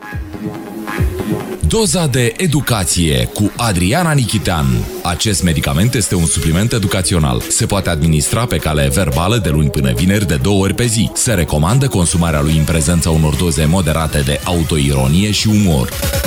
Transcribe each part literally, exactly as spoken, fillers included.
Doza de educație cu Adriana Nichitean. Acest medicament este un supliment educațional. Se poate administra pe cale verbală de luni până vineri de două ori pe zi. Se recomandă consumarea lui în prezența unor doze moderate de autoironie și umor.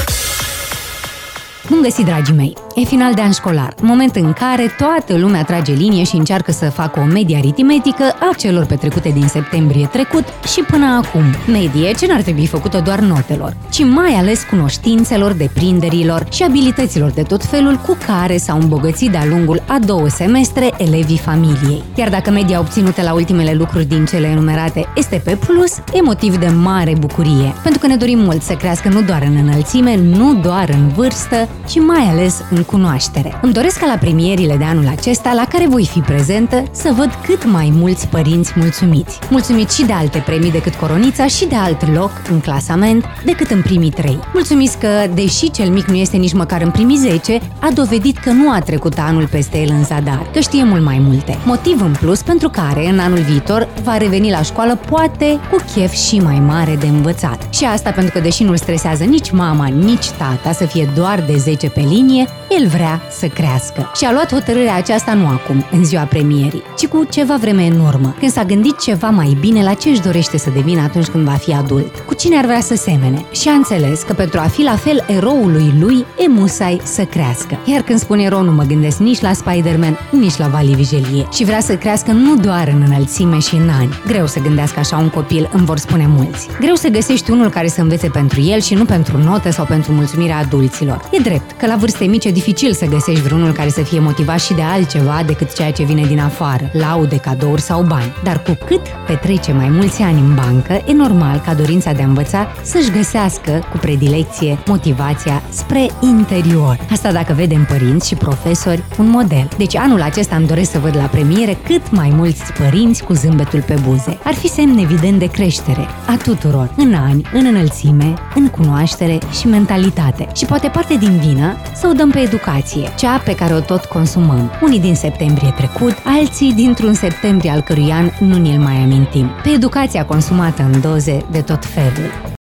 Bun găsit, dragii mei! E final de an școlar, moment în care toată lumea trage linie și încearcă să facă o medie aritmetică a celor petrecute din septembrie trecut și până acum. Medie ce n-ar trebui făcută doar notelor, ci mai ales cunoștințelor, deprinderilor și abilităților de tot felul cu care s-au îmbogățit de-a lungul a două semestre elevii familiei. Iar dacă media obținută la ultimele lucruri din cele enumerate este pe plus, e motiv de mare bucurie, pentru că ne dorim mult să crească nu doar în înălțime, nu doar în vârstă, ci mai ales în cunoaștere. Îmi doresc ca la premierile de anul acesta, la care voi fi prezentă, să văd cât mai mulți părinți mulțumiți. Mulțumiți și de alte premii decât Coronița și de alt loc în clasament decât în primii trei. Mulțumiți că, deși cel mic nu este nici măcar în primii zece, a dovedit că nu a trecut anul peste el în zadar, că știe mult mai multe. Motiv în plus pentru care, în anul viitor, va reveni la școală poate cu chef și mai mare de învățat. Și asta pentru că, deși nu-l stresează nici mama, nici tata să fie doar de zece pe linie, el vrea să crească. Și a luat hotărârea aceasta nu acum, în ziua premierii, ci cu ceva vreme în urmă, când s-a gândit ceva mai bine la ce își dorește să devină atunci când va fi adult, cu cine ar vrea să semene. Și a înțeles că pentru a fi la fel eroului lui, e musai să crească. Iar când spun erou, nu mă gândesc nici la Spider-Man, nici la Vali Vigelie. Și vrea să crească nu doar în înălțime și în ani. Greu să gândească așa un copil, îmi vor spune mulți. Greu să găsești unul care să învețe pentru el și nu pentru notă sau pentru mulțumirea adulților. E drept că la vârste mici e dificil să găsești vreunul care să fie motivat și de altceva decât ceea ce vine din afară, laude, cadouri sau bani. Dar cu cât petrece mai mulți ani în bancă, e normal ca dorința de a învăța să-și găsească cu predilecție motivația spre interior. Asta dacă vedem părinți și profesori un model. Deci anul acesta îmi doresc să văd la premiere cât mai mulți părinți cu zâmbetul pe buze. Ar fi semn evident de creștere a tuturor, în ani, în înălțime, în cunoaștere și mentalitate. Și poate parte din vină să o dăm pe educație, cea pe care o tot consumăm. Unii din septembrie trecut, alții dintr-un septembrie al cărui an nu ni-l mai amintim. Pe educația consumată în doze de tot felul.